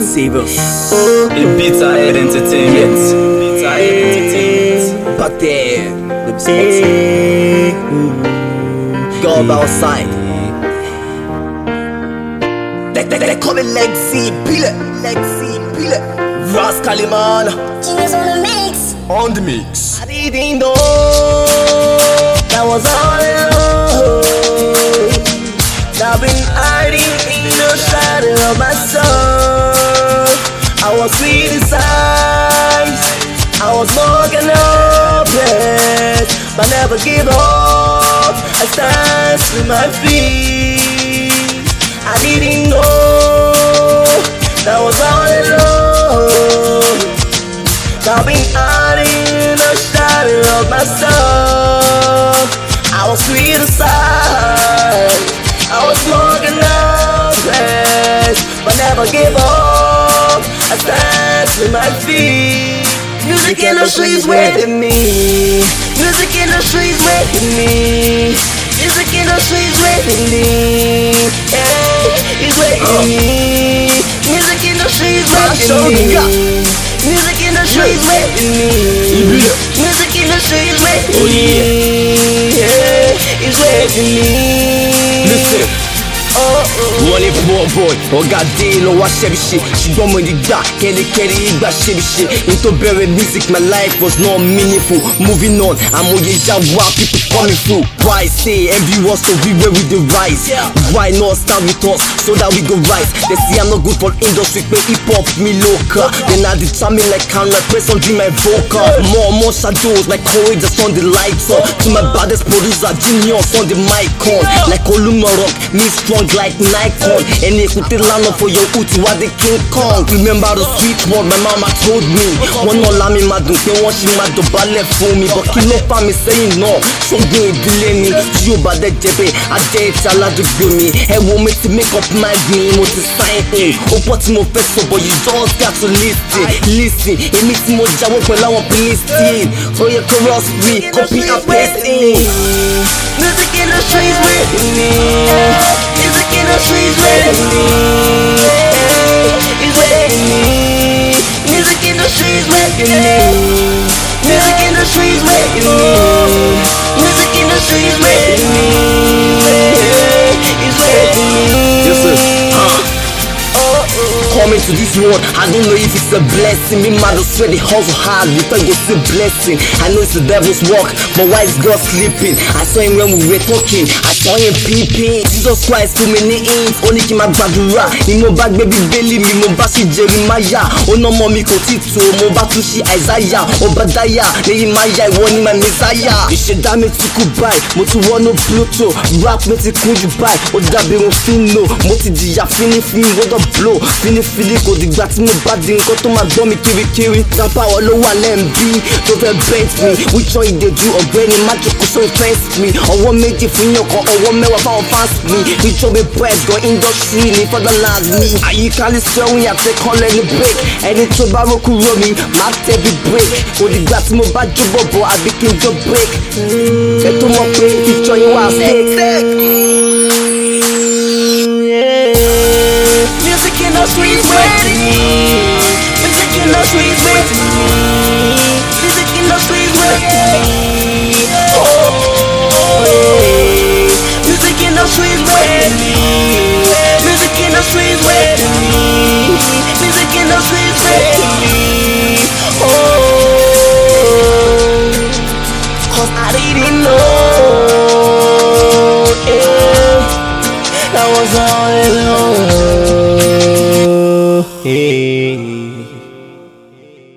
Save us. It beats our head entertainment. Beats our head entertainment. But there, the spots. Go outside. They call me Legacy, Pile. Rascal man. Genius on the mix. On the mix. I didn't know that was all alone. I've been hiding in the shadow of my soul. I was criticized, I was broken hopeless, but never give up. I stand to my feet. I didn't know that was all alone. I've been hiding in the shadow of my soul. I was criticized, I was broken hopeless, but never give up. I stand to my feet. Music industry's waiting me. Music industry's waiting me. Music industry's waiting me. Yeah, it's waiting me. Music industry's waiting me. Music industry's waiting me. Music industry's waiting me. Yeah, it's waiting me. Listen. Wọ́n ní poor boy, ọ̀gá dé lọ́wọ́ ṣẹ́bíṣe. Ṣùgbọ́n mo ní gbà kẹ́lẹ́kẹ́lẹ́ ìgbà ṣẹ́bíṣe. In tó bẹ̀rẹ̀ music, my life was not meaningful. Moving on, àmọye jaguar people coming through. Why say every wants to be where we dey rise? Why not start with us so that we go rise? They say I'm not good for industry, but hip hop me local. Then I determine like can I press on my vocal. More shadows like courage just on the lights on. To my baddest producer, genius on the mic on. Like Olumorok, me strong like Nikon. And écoutez lana for your uti what the King Kong. Remember the sweet word my mama told me. One no la mi madun pe won si ma dobale fún mi. But kí ló fà mí sẹ́yìn náà? Ṣógun ìdílé ni tí yóò bá dẹ̀ jẹ́bẹ̀ ajẹ́ ìta aládùúgbò mi. Ẹ wo mi ti make up mind mi, mo ti sign in. Ó pọ̀ tí mo fẹ́ sọ but you just got to listen. Èmi tí mo jáwọ́ pẹ̀lú àwọn Philistine. So you chorus me, copy and paste in. Music industry's waiting me. Music industry's waiting me. It's waiting me. Music industry's waiting me. Music industry's waiting me. Music industry's waiting me. It's waiting me. Yes, sir. Coming to this world, I don't know if it's a blessing. Me mad swear they hustle hard before you go see blessing. I know it's the devil's work, but why is God sleeping? I saw him when we were talking, I saw him peeping. Jesus Christ too many names, only kí ma gbàdúrà. Ni mo bá gbé Bíbélì mi, mo bá ṣí Jeremiah. Ọ̀nà ọmọ mi kò tí tó, mo bá tún ṣí Isaiah. Obadiah, Nehemiah, ìwọ ni my Messiah. Ìṣẹ̀dá mi ti kú báyìí, mo ti wọnú Pluto. Rap mi ti kún jù báyìí, ó dàbí irun fino. Mo ti jìyà fínífíní, wọ́dọ̀ blow. Fínífíní kò dìgbà tí mo bá di nǹkan tó máa gbọ́ mi kirikiri. Grandpa wọn ló wà lẹ́ǹbí tó fẹ́ bent me. Which one ìdèjú ọ̀gbẹ́ni má jókòó sórí fence me. Ọwọ́ méjì fún yàn kan, ọwọ́ mẹ́wàá fáwọn fans me. Nítorí boys gan industry ní fatherland mi. Àyíká lè sẹ́wọ̀n yàtẹ̀ kan lẹ́nu break. Ẹni tó bá rókù ró mi, má tẹ̀ bí break. Kò dìgbà tí mo bá jó bọ̀bọ̀ àbí kí n jó break. Ẹ tó mọ̀ pé picture yín wà stake. Music industry's waiting me. Music industry's waiting me. Music industry's waiting me. Oh, yeah. Music industry's waiting me. Music industry's waiting me. Music industry's waiting me. Oh, 'cause I didn't know. Yeah, that was all alone.